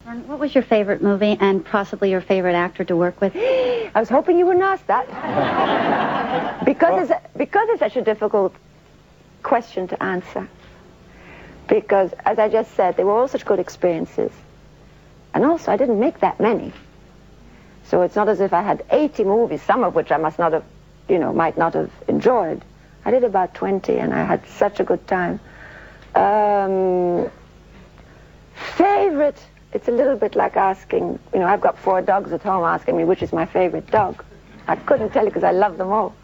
And what was your favorite movie and possibly your favorite actor to work with? I was hoping you wouldn't ask that. because it's such a difficult question to answer. Because, as I just said, they were all such good experiences. And also, I didn't make that many. So it's not as if I had 80 movies, some of which I must not have, might not have enjoyed. I did about 20, and I had such a good time. Favorite, it's a little bit like asking, I've got 4 dogs at home asking me which is my favorite dog. I couldn't tell you because I love them all.